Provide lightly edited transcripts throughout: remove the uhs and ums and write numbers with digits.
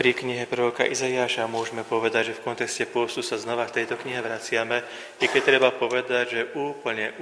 Pri knihe proroka Izaiáša môžeme povedať, že v kontexte pôstu sa znova v tejto knihe vraciame, i keď treba povedať, že úplne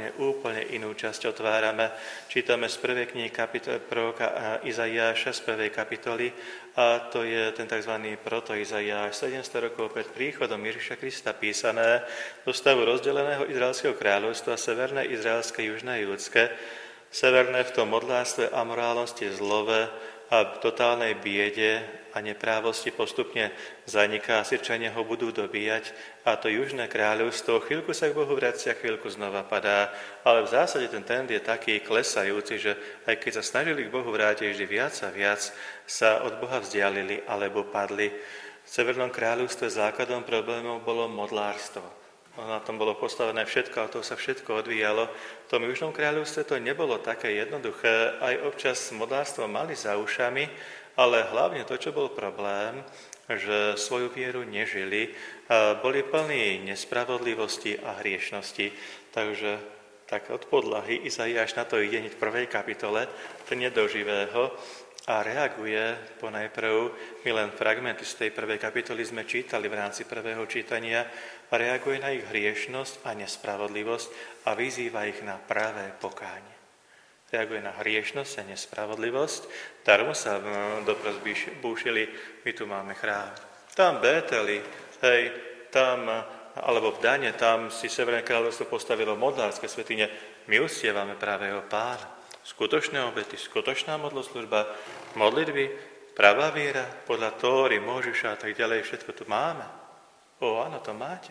inú časť otvárame. Čítame z prvej knihy proroka Izaiáša z prvej kapitoly a to je ten tzv. Proto-Izaiáš, 700 rokov pred príchodom Ježiša Krista písané do stavu rozdeleného Izraelského kráľovstva, severné izraelské, južné judské, severné v tom modlárstve, amorálnosti, zlove a totálnej biede a neprávosti postupne zaniká, Asýrčania ho budú dobíjať a to južné kráľovstvo chvíľku sa k Bohu vracia, chvíľku znova padá, ale v zásade ten trend je taký klesajúci, že aj keď sa snažili k Bohu vrátiť vždy viac a viac, sa od Boha vzdialili alebo padli. V severnom kráľovstve základom problémov bolo modlárstvo. Na tom bolo postavené všetko, a to sa všetko odvíjalo. V tom južnom kráľovstve to nebolo také jednoduché. Aj občas modlárstvo mali za ušami, ale hlavne to, čo bol problém, že svoju vieru nežili, boli plní nespravodlivosti a hriešnosti. Takže tak od podlahy Izaiáš na to ide hneď v prvej kapitole, ten je do živého a reaguje ponajprv, my len fragmenty z tej prvej kapitoly sme čítali v rámci prvého čítania, a reaguje na ich hriešnosť a nespravodlivosť a vyzýva ich na pravé pokánie. Reaguje na hriešnosť a nespravodlivosť, darmo sa doprz búšili, my tu máme chrám. Tam Bételi, hej, tam, alebo v Dane, tam si Severné kráľovstvo postavilo modlárske svätyne, my uctievame pravého Pána. Skutočné obety, skutočná modloslužba, modlitby, pravá viera, podľa Tóry, Mojžiša a tak ďalej, všetko tu máme. Áno, to máte.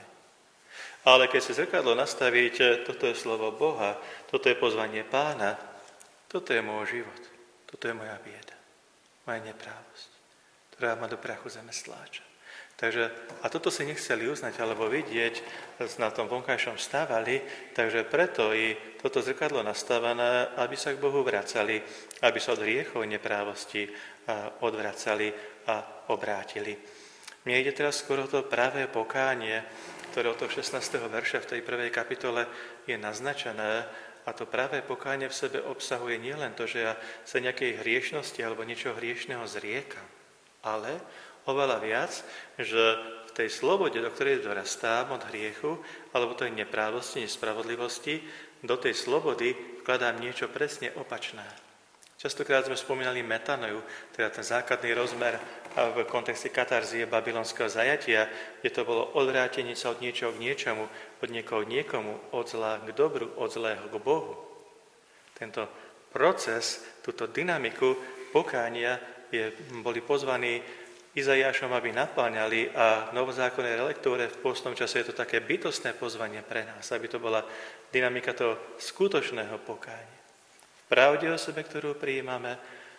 Ale keď si zrkadlo nastavíte, toto je slovo Boha, toto je pozvanie Pána, toto je môj život, toto je moja bieda, moja neprávosť, ktorá ma do prachu zeme stláča. Takže, a toto si nechceli uznať alebo vidieť, na tom vonkajšom stávali, takže preto i toto zrkadlo nastavené, aby sa k Bohu vracali, aby sa od hriechov neprávosti odvracali a obrátili. Mne ide teraz skoro to pravé pokánie, ktoré od toho 16. verša v tej prvej kapitole je naznačené, a to pravé pokánie v sebe obsahuje nielen to, že ja sa nejakej hriešnosti alebo niečo hriešného zriekam, ale oveľa viac, že v tej slobode, do ktorej dorastám od hriechu, alebo tej neprávosti, nespravodlivosti, do tej slobody vkladám niečo presne opačné. Častokrát sme spomínali metanoju, teda ten základný rozmer v kontexte katarzie babylonského zajatia, kde to bolo odvrátenie sa od niečoho k niečomu, od niekoho k niekomu, od zla k dobru, od zlého k Bohu. Tento proces, túto dynamiku pokánia boli pozvaní Izaiášom, aby napáňali, a novozákonné lektúre v postnom čase je to také bytostné pozvanie pre nás, aby to bola dynamika toho skutočného pokánia. V pravde o sebe, ktorú prijímame,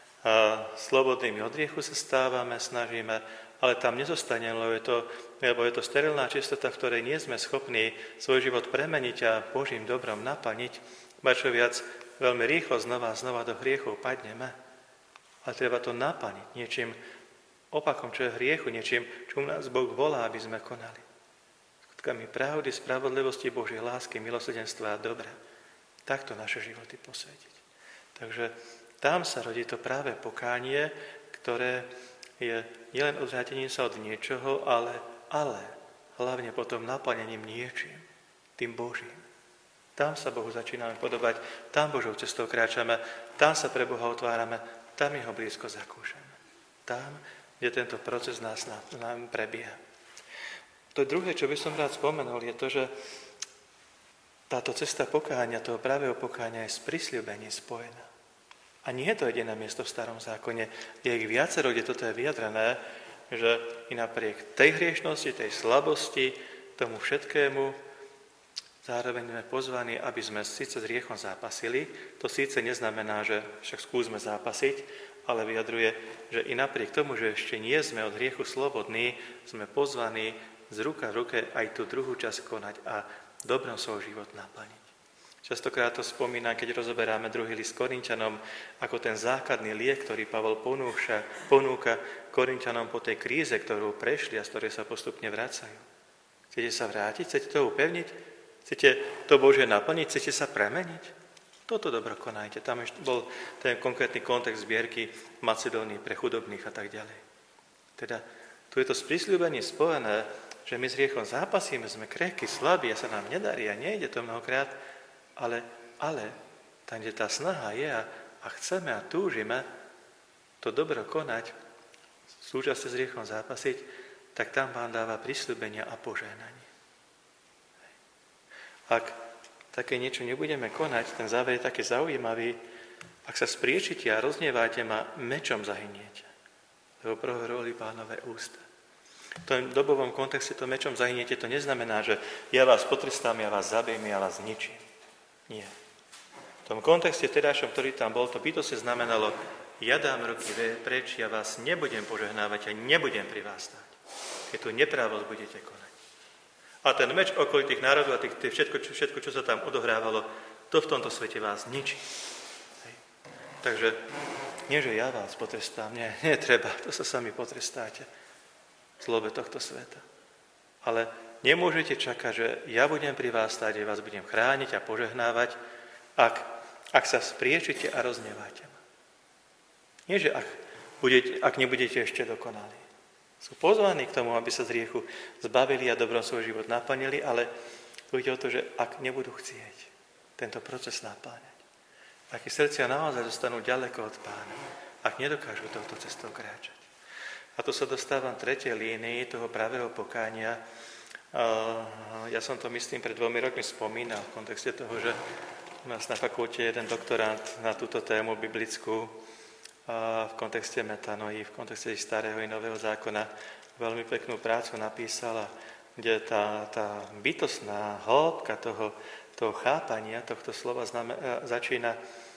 a slobodnými od hriechu sa stávame, snažíme, ale tam nezostaneme, lebo je to sterilná čistota, v ktorej nie sme schopní svoj život premeniť a Božím dobrom naplniť, ba čo viac, veľmi rýchlo znova do hriechov padneme. Ale treba to naplniť niečím opakom, čo je hriechu, niečím, čo nás Boh volá, aby sme konali. Skutkami pravdy, spravodlivosti, Božej lásky, milosrdenstva a dobra. Takto naše životy posvetiť. Takže tam sa rodí to práve pokánie, ktoré je nielen odvrátením sa od niečoho, ale hlavne potom naplnením niečím, tým Božím. Tam sa Bohu začíname podobať, tam Božou cestou kráčame, tam sa pre Boha otvárame, tam jeho blízko zakúšame. Tam, kde tento proces nám prebieha. To druhé, čo by som rád spomenul, je to, že táto cesta pokánia, toho pravého pokánia je s prisľúbením spojená. A nie je to jediné miesto v Starom zákone. Je ich viacero, kde toto je vyjadrené, že i napriek tej hriešnosti, tej slabosti, tomu všetkému, zároveň sme pozvaní, aby sme síce s hriechom zápasili. To síce neznamená, že však skúsme zápasiť, ale vyjadruje, že i napriek tomu, že ešte nie sme od hriechu slobodní, sme pozvaní z ruka v ruke aj tú druhú časť konať a dobrom svoj život naplniť. Častokrát to spomínam, keď rozoberáme druhý list Korinťanom, ako ten základný liek, ktorý Pavol ponúka Korinťanom po tej kríze, ktorú prešli a z ktorej sa postupne vracajú. Chcete sa vrátiť? Chcete to upevniť? Chcete to Božie naplniť? Chcete sa premeniť? Toto dobro konajte. Tam bol ten konkrétny kontext zbierky Macedónii pre chudobných a tak ďalej. Teda tu je to sprísľubenie spojené, že my s hriechom zápasíme, sme krehkí, slabí a sa nám nedarí a nejde to mnohokrát, ale tam, kde tá snaha je a chceme a túžime to dobro konať, súčasne s hriechom zápasiť, tak tam Pán dáva prisľúbenia a požehnanie. Ak také niečo nebudeme konať, ten záver je taký zaujímavý, ak sa spriečite a rozneváte ma, mečom zahyniete. Lebo prohovorili Pánové ústa. V tom dobovom kontexte to mečom zahyniete, to neznamená, že ja vás potrestám, ja vás zabijem, ja vás zničím. Nie. V tom kontexte vtedajšom, ktorý tam bol, to bytostne znamenalo, ja dám ruky preč, ja vás nebudem požehnávať a nebudem pri vás stáť. Keď tú neprávosť budete konať. A ten meč okolitých národov a všetko, čo sa tam odohrávalo, to v tomto svete vás ničí. Hej. Takže nie, že ja vás potrestám, nie, netreba, to sa sami potrestáte v zlobe tohto sveta. Ale nemôžete čakať, že ja budem pri vás stáť, ja vás budem chrániť a požehnávať, ak sa spriečite a rozneváte ma. Nie, že ak nebudete ešte dokonali. Sú pozvaní k tomu, aby sa z hriechu zbavili a dobrom svoj život naplnili, ale ide o to, že ak nebudú chcieť tento proces napáňať, ak ich srdcia naozaj zostanú ďaleko od Pána, ak nedokážu touto cestou kráčať. A tu sa dostávam v tretej línii toho pravého pokánia. Ja som to, myslím, pred 2 rokmi spomínal v kontexte toho, že u nás na fakulte jeden doktorant na túto tému biblickú v kontexte metanoji, v kontexte starého i nového zákona veľmi peknú prácu napísala, kde tá bytostná hĺbka toho chápania tohto slova začína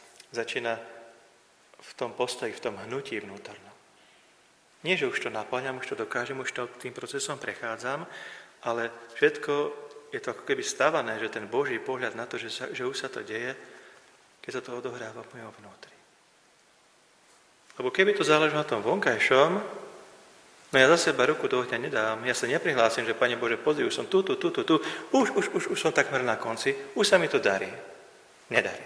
v tom postoji, v tom hnutí vnútornom. Nie, že už to naplňam, už to dokážem, už to tým procesom prechádzam, ale všetko je to ako keby stavané, že ten Boží pohľad na to, že už sa to deje, keď sa to odohráva v mojom vnútri. Lebo keby to záležalo na tom vonkajšom, no ja za seba ruku do ohňa nedám, ja sa neprihlásim, že Pane Bože, pozri, už som tu, už som takmer na konci, už sa mi to darí. Nedarí.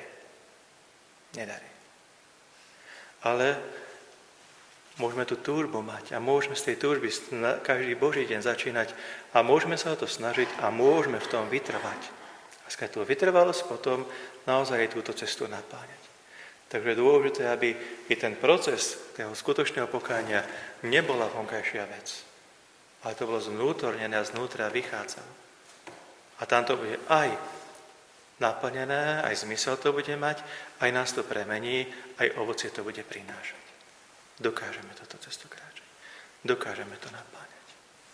Ale môžeme tú túžbu mať a môžeme z tej túžby každý Boží deň začínať a môžeme sa o to snažiť a môžeme v tom vytrvať. A skrát tú vytrvalosť potom naozaj túto cestu napáňať. Takže je dôležité, aby i ten proces toho skutočného pokánia nebola vonkajšia vec, ale to bolo zvnútornené a znútra vychádzalo. A tam to bude aj naplnené, aj zmysel to bude mať, aj nás to premení, aj ovocie to bude prinášať. Dokážeme toto cestu kráčať. Dokážeme to napáňať.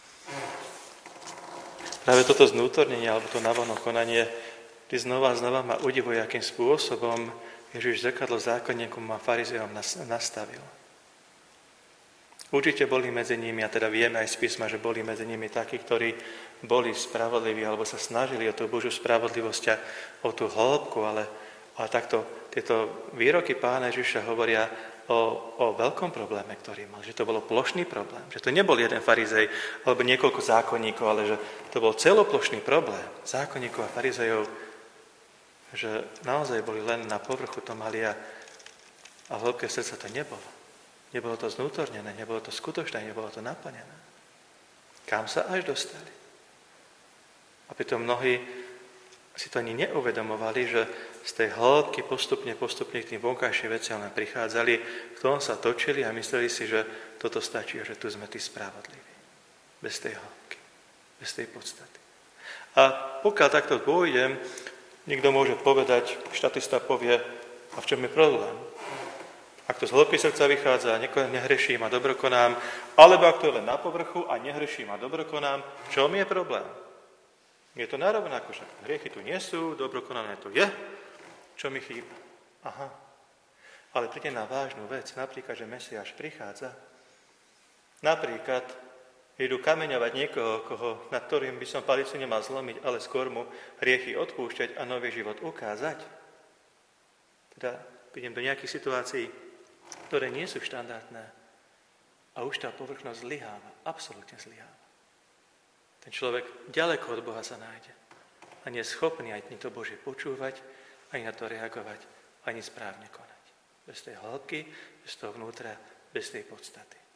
Práve toto znútornenie, alebo to navonok konanie, ty znova ma udivuje, akým spôsobom Ježiš zrkadlo zákonníkom a farizejom nastavil. Určite boli medzi nimi, a teda vieme aj z písma, že boli medzi nimi takí, ktorí boli spravodliví, alebo sa snažili o tú Božiu spravodlivosť a o tú hĺbku, ale takto tieto výroky Pána Ježiša hovoria o veľkom probléme, ktorý mal. Že to bolo plošný problém. Že to nebol jeden farizej alebo niekoľko zákonníkov, ale že to bol celoplošný problém zákonníkov a farizejov, že naozaj boli len na povrchu to mali a v hĺbke srdca to nebolo. Nebolo to znútornené, nebolo to skutočné, nebolo to naplnené. Kam sa až dostali? A pritom mnohí si to ani neuvedomovali, že z tej hĺbky postupne k tým vonkajším veciam len prichádzali, v tom sa točili a mysleli si, že toto stačí, že tu sme tí spravodliví. Bez tej hĺbky, bez tej podstaty. A pokiaľ takto pôjdem, niekto môže povedať, štatista povie, a v čom je problém? Ak to z hĺbky srdca vychádza, nehreším a dobro konám, alebo ak to je len na povrchu a nehreším a dobro konám, v čom je problém? Je to narovnako, však hriechy tu nie sú, dobro konané tu je, čo mi chýba? Aha. Ale príde na vážnu vec, napríklad, že Mesiáš prichádza, napríklad idú kameňovať niekoho, nad ktorým by som palicu nemal zlomiť, ale skôr mu hriechy odpúšťať a nový život ukázať. Teda prídem do nejakých situácií, ktoré nie sú štandardné a už tá povrchnosť zlyháva, absolútne zlyháva. Ten človek ďaleko od Boha sa nájde a nie je schopný ani to Božie počúvať, ani na to reagovať, ani správne konať. Bez tej hĺbky, bez toho vnútra, bez tej podstaty.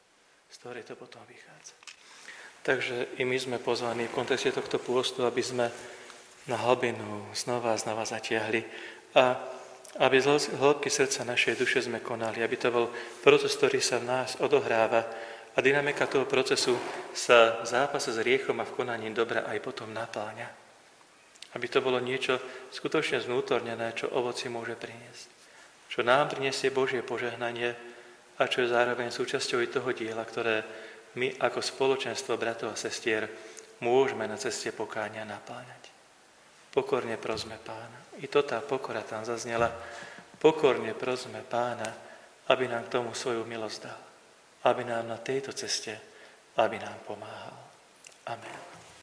z ktorej to potom vychádza. Takže i my sme pozvaní v kontexte tohto pôstu, aby sme na hlbinu znova a znova zatiahli a aby z hĺbky srdca našej duše sme konali, aby to bol proces, ktorý sa v nás odohráva a dynamika toho procesu sa v zápase s hriechom a v konaní dobra aj potom napáňa. Aby to bolo niečo skutočne zvnútornené, čo ovoci môže priniesť. Čo nám prinesie Božie požehnanie a čo je zároveň súčasťou i toho diela, ktoré my ako spoločenstvo bratov a sestier môžeme na ceste pokánia napáňať. Pokorne prosme Pána. I to tá pokora tam zaznela. Pokorne prosme Pána, aby nám k tomu svoju milosť dal. Aby nám na tejto ceste, aby nám pomáhal. Amen.